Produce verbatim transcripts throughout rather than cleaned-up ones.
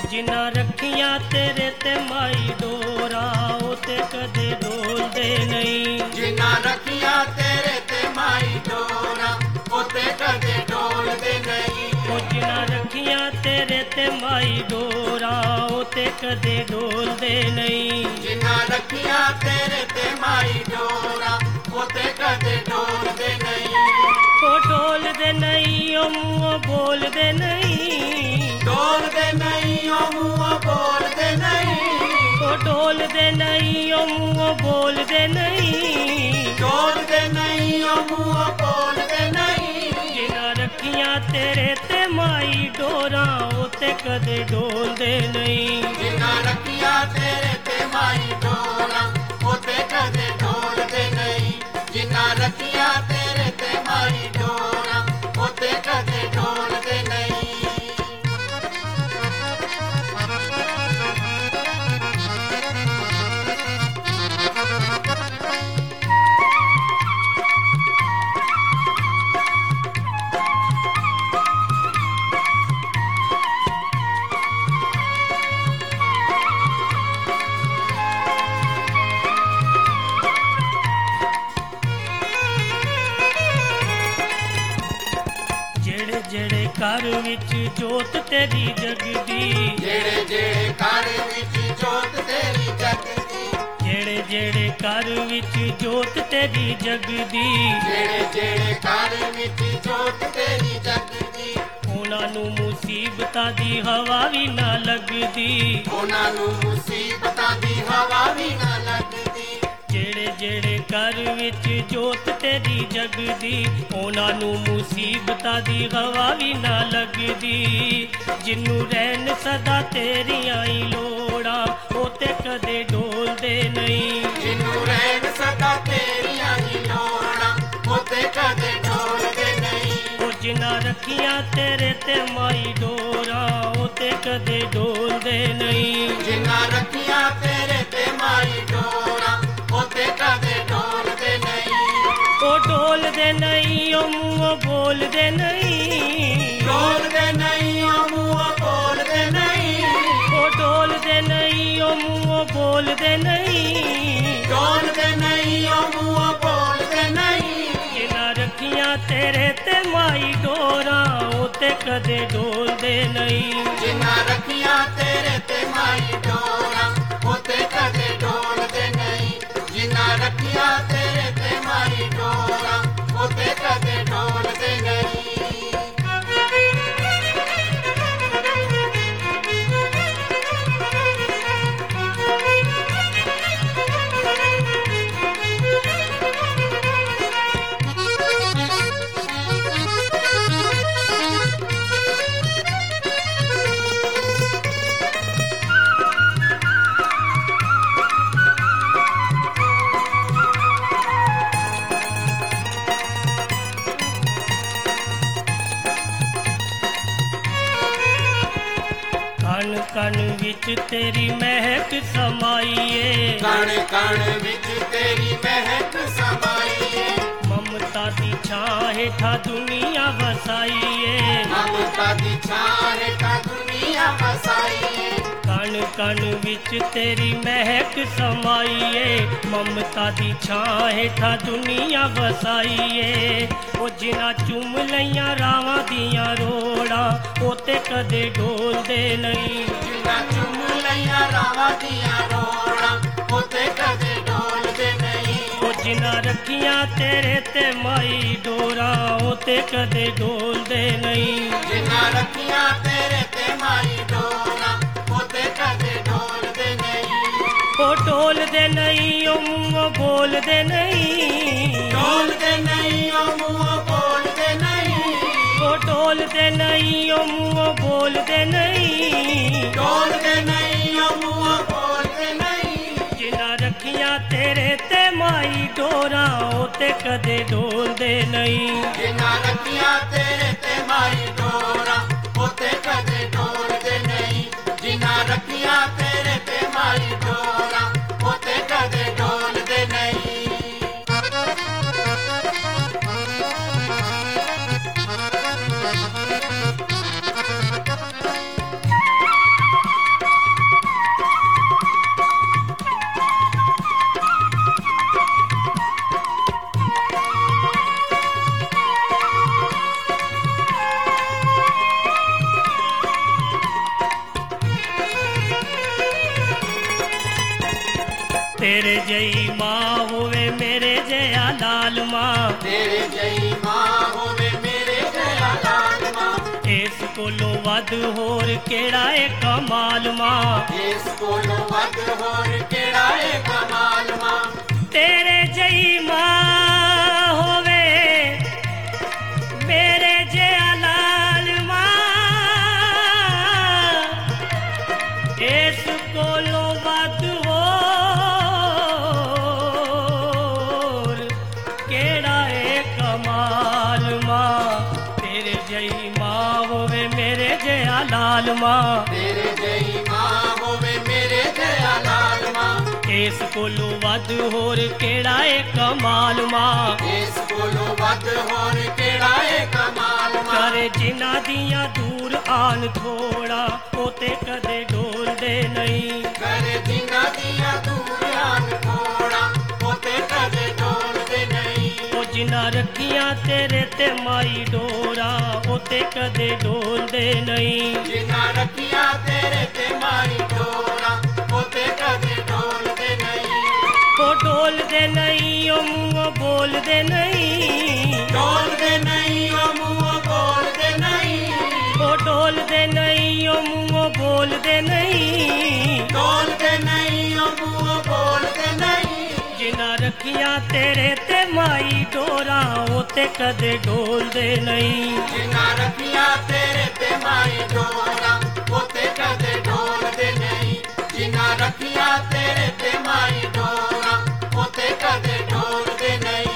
जिन्ना रखियां तेरे ते माई डोरा ओ ते कदे डोलदे नहीं। जिन्ना रखियां तेरे ते माई डोरा ओ ते कदे डोलदे नहीं। ओ जिन्ना रखियां तेरे ते माई डोरा ओ ते कदे डोलदे नहीं। जिन्ना रखियां तेरे ते माई डोरा ओ ते कदे डोलदे नहीं। ओ डोलदे नहीं ओ मुँह बोलदे नहीं। डोलदे नहीं ओ मुँह बोलदे नहीं। ओ डोलदे नहीं ओ मुँह बोलदे नहीं। डोलदे नहीं ओ मुँह बोलदे नहीं। जिन्ना रखियां तेरे ते माई डोरा ओ ते कदे डोलदे नहीं। जिन्ना रखियां तेरे ते माई डोरा ओ ते कदे डोलदे नहीं। जिन्ना रखियां तेरे ते माई डोरा ओ ते कदे डोलदे नहीं। जेड़े जेड़े घर विच जोत तेरी जगदी। जेड़े जेड़े घर विच जोत तेरी जगदी। जेड़े जेड़े घर विच जोत तेरी जगदी। जेड़े जेड़े घर विच जोत तेरी जगदी। उन्हां नूं मुसीबतां दी हवा भी ना लगदी। उन्हां नूं मुसीबतां दी हवा भी ना लगदी। जेड़े जेड़े घर विच जोत तेरी जगदी। उन्हां नूं मुसीबतां दी हवा भी ना लगदी। जिन्नू रहन सदा तेरियां ही लोड़ा ओ ते कदे डोलदे नहीं। जिन्नू रहन सदा तेरियां ही लोड़ा ओ ते कदे डोलदे नहीं। ओ जिन्ना रखियां तेरे ते माई डोरा ओ ते कदे डोलदे नहीं। जिन्ना रखियां तेरे ते माई डोरा ओ ते कदे डोलदे नहीं। ओ डोलदे नहीं ओ मुँह बोलदे नहीं। डोलदे नहीं ओ मुँह बोलदे नहीं। ओ डोलदे नहीं ओ मुँह बोलदे नहीं। डोलदे नहीं ओ मुँह बोलदे नहीं। जिन्ना रखियां तेरे ते माई डोरा ओ ते कदे डोलदे नहीं। जिन्ना रखियां तेरे ते माई डोरा ओ ते कदे डोलदे नहीं। जिन्ना रखियां तेरे ते माई डोरा ओ ते कदे डोलदे नहीं। कण कण विच तेरी महक समाईए। कण कण विच तेरी महक समाईए। ममता दी छां हेठा दुनिया वसाईए। ममता दी छां हेठा दुनिया वसाईए। कण कण विच तेरी महक समाईए। ममता दी छां हेठा दुनिया वसाईए। ओ जिन्ना चुम लईयां रावां दियां रोड़ा ओ ते कदे डोलदे नहीं। जिन्ना चुम लईयां रावां दियां रोड़ा ओ ते कदे डोलदे नहीं। ओ जिन्ना रखियां तेरे ते माई डोरा ओ ते कदे डोलदे नहीं। जिन्ना रखियां तेरे ते माई डोरा ओ ते कदे डोलदे नहीं। ओ डोलदे नहीं ओ मुँह बोलदे नहीं। डोलदे नहीं ओ मुँह बोलदे नहीं। ओ डोलदे नहीं ओ मुँह बोलदे नहीं। डोलदे नहीं ओ मुँह बोलदे नहीं। जिन्ना रखियां तेरे ते माई डोरा ओ ते कदे डोलदे नहीं। जिन्ना रखियां तेरे ते माई डोरा ओ ते कदे डोलदे नहीं। जिन्ना रखियां तेरे ते माई डोरा ओ ते कदे डोलदे नहीं। तेरे जई मां होवे मेरे जया लाल मां तेरे जई मां होवे मेरे जया लाल मां इस कोलों वध होर केड़ा है कमाल मां इस कोलों वध होर केड़ा है कमाल मां तेरे जई मां होवे मेरे जया लाल मां इस कोलों वध होर केड़ा है कमाल मां तेरे जई मां होवे मेरे जया लाल मां तेरे जई मां होवे मेरे जया लाल मां इस कोलों वध होर केड़ा है कमाल मां इस कोलों वध होर केड़ा है कमाल मां करे जिन्हां दियां दूर आन थोड़ा ओते कदे डोलदे नहीं करे जिन्हां दियां दूर आन थोड़ा ओते कदे डोलदे नहीं ओ जिन्हां रखियां तेरे ते माई डोरा ओते कदे डोलदे नहीं जिन्हां रखियां तेरे ते माई डोरा ओते कदे डोलदे नहीं ओ डोलदे नहीं ओ मुंह बोलदे नहीं डोलदे नहीं ओ मुंह बोलदे नहीं ओ डोलदे नहीं ओ मुंह बोलदे नहीं डोलदे नहीं ओ मुंह बोलदे नहीं जिन्हां रखियां तेरे ते माई डोरा ओते कदे डोलदे नहीं जिन्हां रखियां तेरे ते माई डोरा ओते कदे डोलदे नहीं जिन्हां रखियां तेरे ते माई डोरा ओते कदे डोलदे नहीं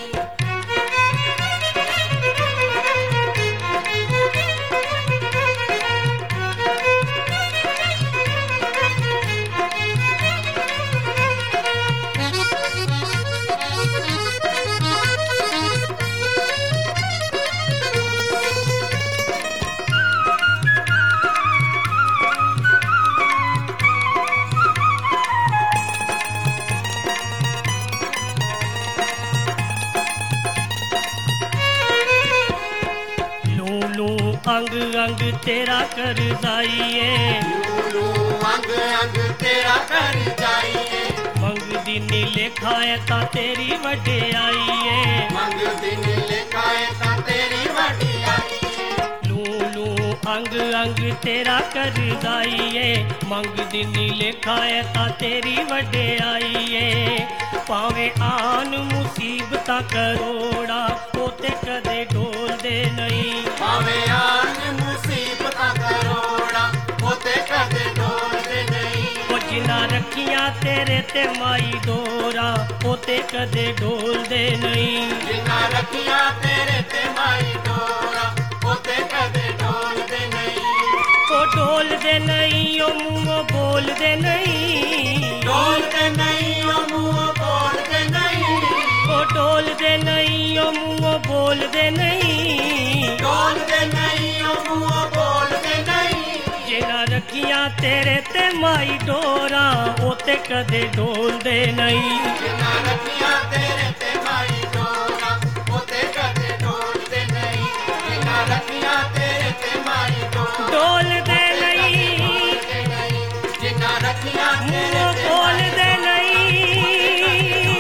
अंग अंग तेरा कर जाइए लूलू अंग अंग तेरा कर जाइए मंग दिनी लेखा है ता तेरी वड्याई है मंग दिन लिखाए ता तेरी वड्याई लूलू अंग अंग तेरा कर जाइए मंग दिनी लेखा है ता तेरी वड्याई है पावे आन मुसीबत करोड़ा पोते कदे डोलदे नहीं पावे आन मुसीबत करोड़ा ओते कदे डोलदे नहीं ओ जिन्हां रखियां तेरे ते माई डोरा ओते कदे डोलदे नहीं जिन्हां रखियां तेरे ते माई डोरा ओते कदे डोलदे नहीं ओ डोलदे नहीं ओ मुंह बोलदे नहीं डोलदे नहीं ओ मुंह बोलदे नहीं ओ डोलदे नहीं ओ मुंह बोलदे नहीं डोलदे नहीं ओ मुंह बोलदे नहीं जिन्हां रखियां तेरे ते माई डोरा ओते कदे डोलदे नहीं जिन्हां रखियां तेरे ते माई डोरा ओते कदे डोलदे नहीं जिन्हां रखियां तेरे ते माई डोरा डोलदे नहीं जिन्हां रखियां तेरे मुंह ते बोलदे नहीं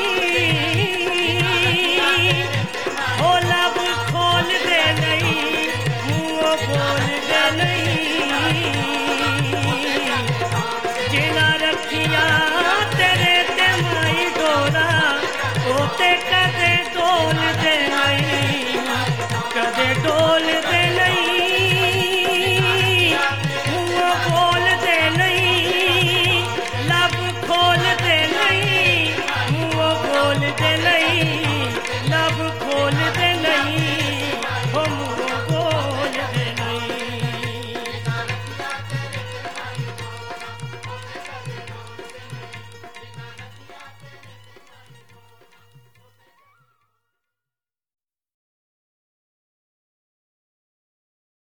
ओ लब खोलदे नहीं मुंह बोलदे नहीं जिन्हां रखियां तेरे ते माई डोरा ओते